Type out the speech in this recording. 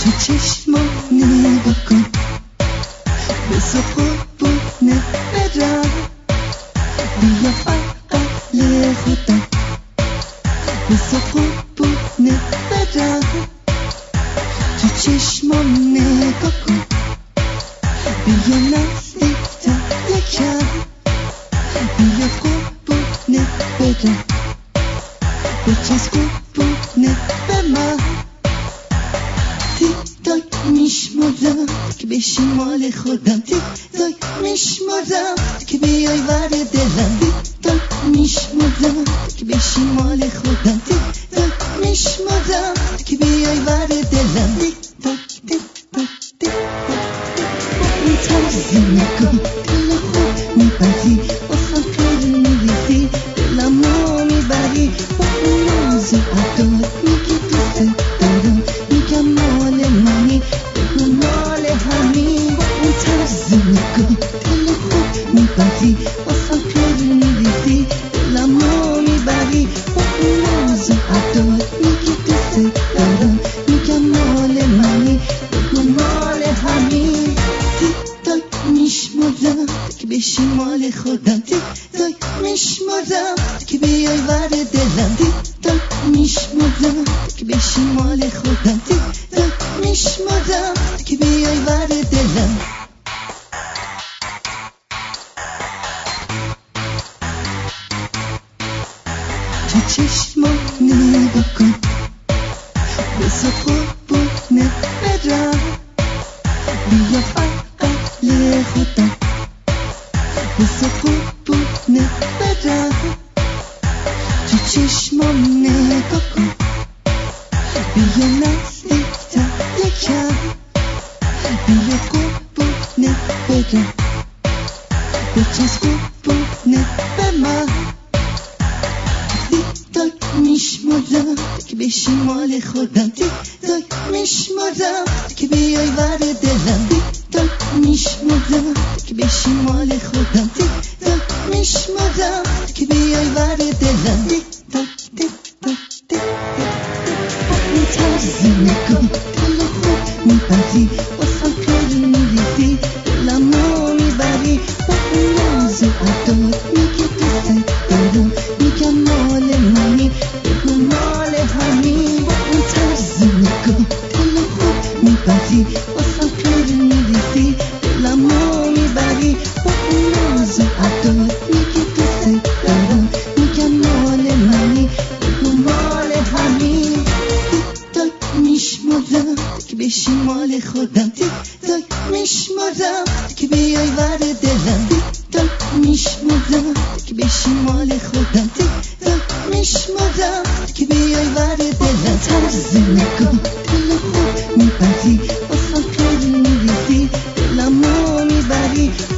تو چشمم نگاه کن، بسا قربونه برم، بیا بغل خودم، بسا قربونه برم. تو چشمم نگاه کن، بیا نزدیکتر یکم، بیا قربونه برم، بچسب قربونه به من. تیک تاک میشمردم که بشی مال خودم، تیک تاک میشمردم که بیای ور دلم، تیک تاک میشمردم که بشی مال خودم، تیک تاک میشمردم که بیای ور دلم. تیک تاک تیک تاک تیک تاک، با این طرز نگاه دل خود میبری، واسم خیلی میریزی، دلم رو میبری. با این ناز و عداد میگی دوست دارم، میگم مال منی، بگو مال همین. با این طرز نگاه دل خود میبری، واسم خیلی میریزی، دلم رو میبری. با این ناز و عداد میگی دوست دارم، میگم مال منی، بگو مال همین. تیک تاک میشمردم که بشی مال خودم، تیک تاک میشمردم که بیای ور دلم، تیک تاک میشمردم که بشی مال خودم، تیک تاک میشمردم که بیای ور دلم. تو چشمم نگاه کن، بسا قربونه برم، بیا بغل خودم، بسا قربونه برم. تو چشمم نگاه کن، بیا نزدیکتر یکم، بیا قربونه برم، بچسب قربونه به من. تیک تاک میشمردم که بشی مال خودم، تیک تاک میشمردم که بیای ور دلم، تیک تاک میشمردم که بشی مال خودم، تیک تاک میشمردم که بیای ور دلم. تیک تاک تیک تاک تیک تاک، با این طرز نگاه دل خود میبری، واسم خیلی میریزی، دلم رو میبری. با این ناز و عداد میگی دوست دارم، میگم مال منی، بگو مال همین. با این طرز نگاه دل خود میبری، واسم خیلی میریزی، دلم رو میبری. با این ناز و عداد میگی دوست دارم، میگم مال منی، بگو مال همین. تیک تاک میشمردم که بشی مال خودم، تیک تاک میشمردم که بیای ور دلم، تیک تاک میشمردم که بشی مال خودم، تیک تاک میشمردم که بیای ور دلم. طرز نگاه دل خود میبری، واسم خیلی میریزی، دلم رو میبری.